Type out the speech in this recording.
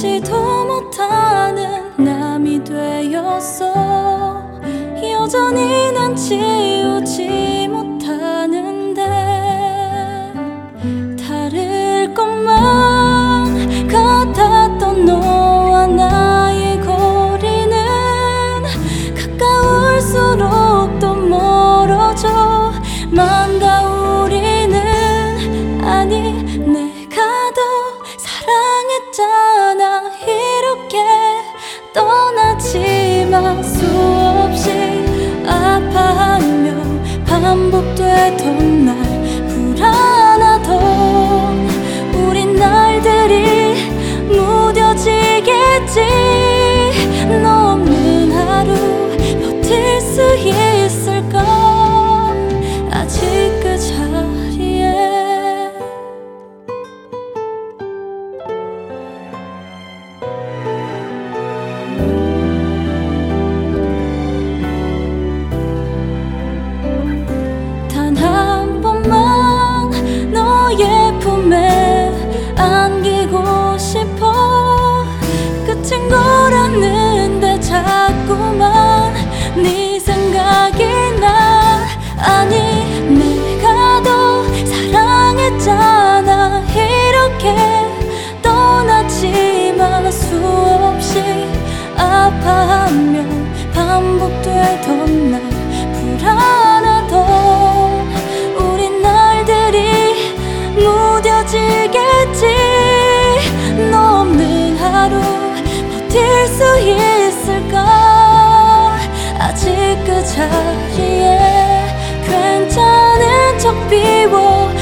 알지도 못하는 남이 되었어. 여전히 난 지우지 못하는데 다를 것만 같았던 너와 나의 거리는 가까울수록 또 멀어져 만다. 우리는 아니 내가 더 사랑했잖아. 이렇게 떠나지만 수없이 아파하며 반복되던 날 불안하던 우린 날들이 무뎌지겠지. 너 없는 하루 버틸 수 있을까. 아직 그 자리에 단 한 번만 너의 품에 안기고 싶어. 끝인 걸 아는데 자꾸만 네 생각이 나. 아니 내가 더 사랑했잖아. 이렇게 떠났지만 수없이 아파하며 반복되던 날 불안하던 우린 날들이 무뎌지겠지. 너 없는 하루 버틸 수 있을까. 아직 그 자리에 괜찮은 척 비워